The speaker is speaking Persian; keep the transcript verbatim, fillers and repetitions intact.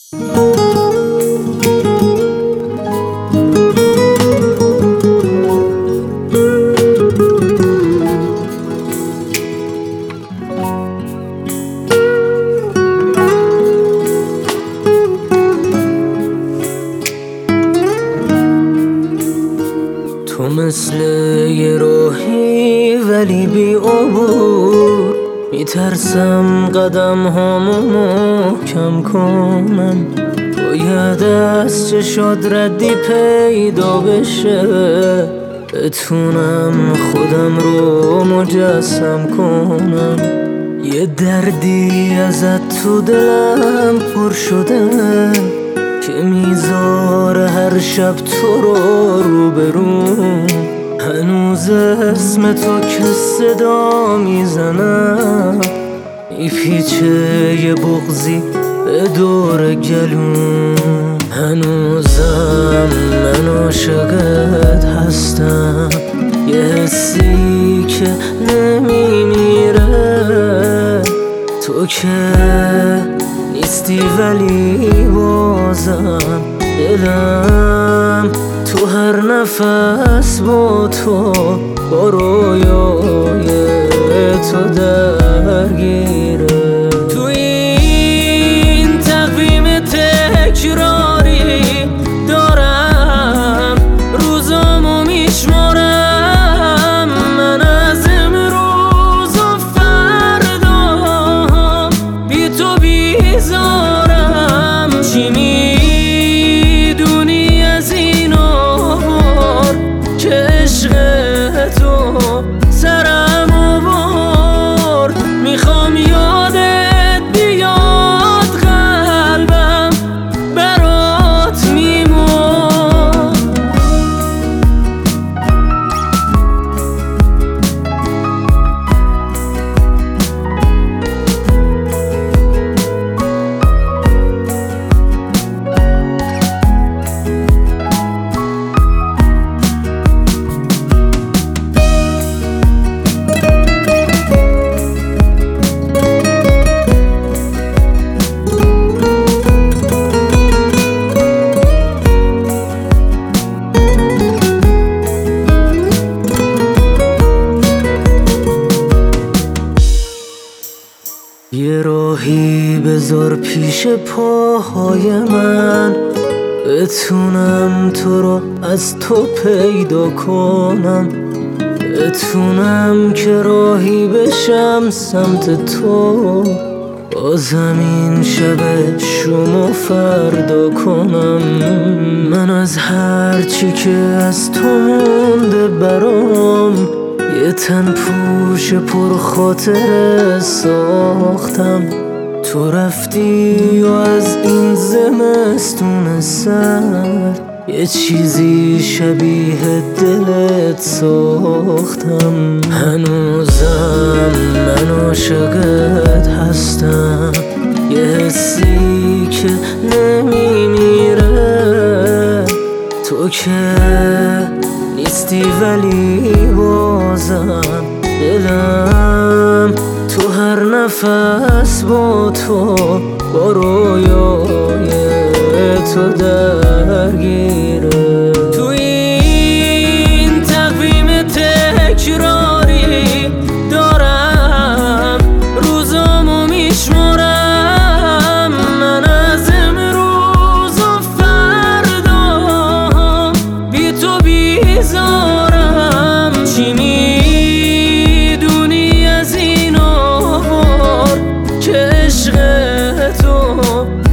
تو مثل یه راهی ولی بی عبور، میترسم قدم هامو محکم کنم. باید از چشات ردی پیدا بشه، بتونم خودم رو مجسم کنم. یه دردی ازت تو دلم پر شده که میذاره هر شب تو رو روبروم. هنوز اسم تو که صدا میزنم، میپیچه یه بغضی به دور گلوم. هنوزم من عاشقت هستم، یه حسی که نمیمیره. تو که نیستی ولی بازم دلم تو هر نفس با تو، با رویای تو درگیره. تو این تقویم تکراری دارم روزامو میشمارم. من از امروز و فردا بی تو بیزارم. چی میدونی از این آوار که عشق تو سرم آورد؟ میخوام یادت بیاد، قلبم برات میمون. یه راهی بذار پیش پاهای من، بتونم تو رو از تو پیدا کنم. بتونم که راهی بشم سمت تو، با زمین شب شوم و فردا کنم. من از هرچی که از تو مونده برام، یه تن پوش پر خاطره ساختم. تو رفتی و از این زمستون سرد، یه چیزی شبیه دلت ساختم. هنوزم من عاشقت هستم، یه حسی که نمیمیره. تو که نیستی ولی بازم دلم تو هر نفس با تو، با رویای تو درگیره. تو این تقویم تکراری دارم روزامو میشمارم. من از امروز و فردا بی تو بیزارم. چی میدونی از این آوار که عشق تو